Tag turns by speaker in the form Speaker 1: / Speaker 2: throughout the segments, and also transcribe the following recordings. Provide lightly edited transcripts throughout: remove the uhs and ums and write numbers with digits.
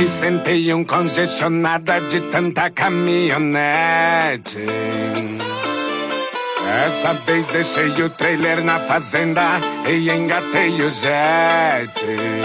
Speaker 1: sentei congestionada de tanta caminhonete. Essa vez deixei o trailer na fazenda e engatei o jet.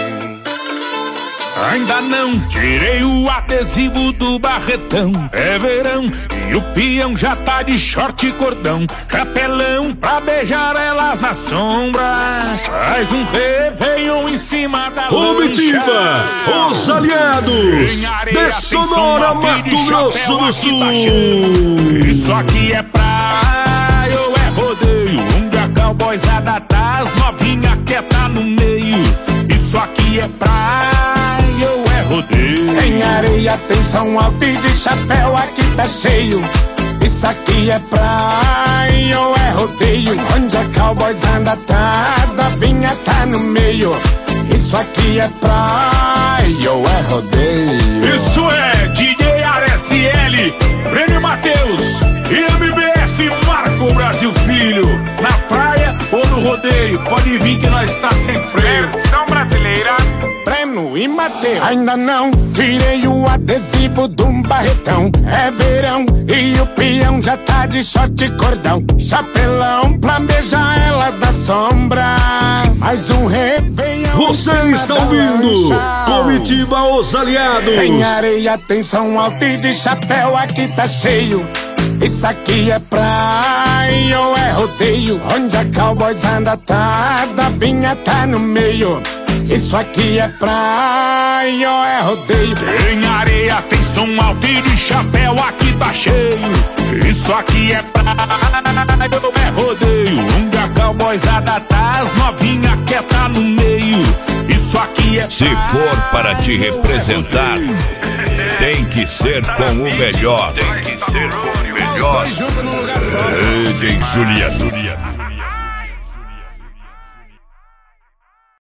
Speaker 2: Ainda não tirei o adesivo do barretão. É verão e o peão já tá de short e cordão, capelão pra beijar elas na sombra. Faz um réveillon em cima da
Speaker 3: Comitiva, os aliados de Sonora, Mato Grosso do Sul.
Speaker 2: Isso aqui é praia ou é rodeio? Onde a cowboyzada tá, as novinha quieta no meio. Isso aqui é praia ou é rodeio?
Speaker 1: Em areia tem som alto e de chapéu aqui tá cheio. Isso aqui é praia ou é rodeio? Onde a cowboyzada tá, as novinha tá no meio. Isso aqui é praia ou é rodeio?
Speaker 2: Isso é DJ RSL, Breno Matheus e MBF Marco Brasil Filho. Na praia ou no rodeio, pode vir que nós tá sem freio.
Speaker 1: Versão brasileira, Breno e Matheus. Ainda não tirei o adesivo de um barretão. É verão e o peão já tá de short e cordão, chapelão pra beijar elas na sombra. Mais um réveillon.
Speaker 3: Você está ouvindo Comitiva, os aliados.
Speaker 1: Em areia tem som alto e de chapéu aqui tá cheio. Isso aqui é praia ou é rodeio? Onde a cowboyzada tá, as novinha tá no meio. Isso aqui é praia ou é rodeio?
Speaker 2: Em areia tem som alto e de chapéu aqui tá cheio. Isso aqui é praia ou é rodeio? Onde a cowboyzada tá, as novinha quieta no meio. Isso aqui é.
Speaker 4: Se for para te representar, tem que ser com o melhor. Tem que ser com o melhor.
Speaker 1: Junto no lugar só.
Speaker 4: DJ Juliano.